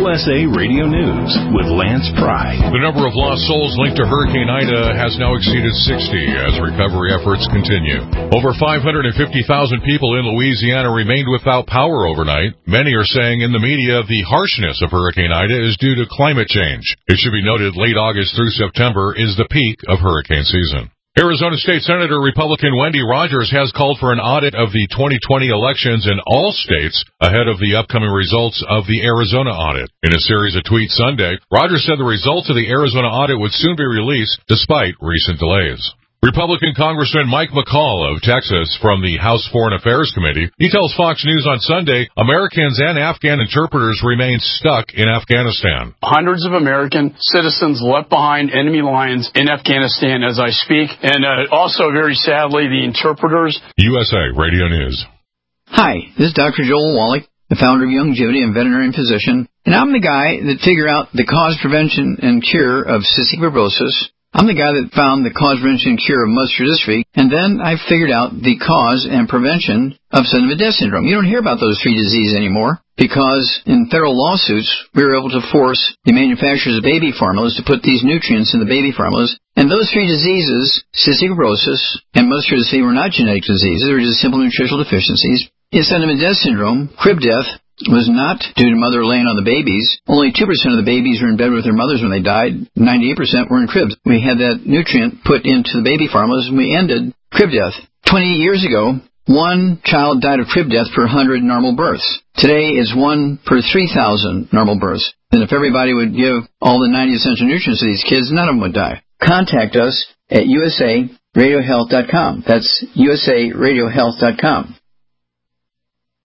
USA Radio News with Lance Pry. The number of lost souls linked to Hurricane Ida has now exceeded 60 as recovery efforts continue. Over 550,000 people in Louisiana remained without power overnight. Many are saying in the media the harshness of Hurricane Ida is due to climate change. It should be noted late August through September is the peak of hurricane season. Arizona State Senator Republican Wendy Rogers has called for an audit of the 2020 elections in all states ahead of the upcoming results of the Arizona audit. In a series of tweets Sunday, Rogers said the results of the Arizona audit would soon be released despite recent delays. Republican Congressman Mike McCall of Texas from the House Foreign Affairs Committee, he tells Fox News on Sunday, Americans and Afghan interpreters remain stuck in Afghanistan. Hundreds of American citizens left behind enemy lines in Afghanistan as I speak, and also, very sadly, the interpreters. USA Radio News. Hi, this is Dr. Joel Wallach, the founder of Youngevity and veterinarian physician, and I'm the guy that figured out the cause, prevention, and cure of cystic fibrosis. I'm the guy that found the cause, prevention, and cure of muscular dystrophy, and then I figured out the cause and prevention of sudden death syndrome. You don't hear about those three diseases anymore because in federal lawsuits, we were able to force the manufacturers of baby formulas to put these nutrients in the baby formulas. And those three diseases, cystic fibrosis and muscular dystrophy, were not genetic diseases. They were just simple nutritional deficiencies. In sudden death syndrome, crib death was not due to mother laying on the babies. Only 2% of the babies were in bed with their mothers when they died. 98% were in cribs. We had that nutrient put into the baby formulas, and we ended crib death. 28 years ago, one child died of crib death per 100 normal births. Today, it's 1 per 3,000 normal births. And if everybody would give all the 90 essential nutrients to these kids, none of them would die. Contact us at usaradiohealth.com. That's usaradiohealth.com.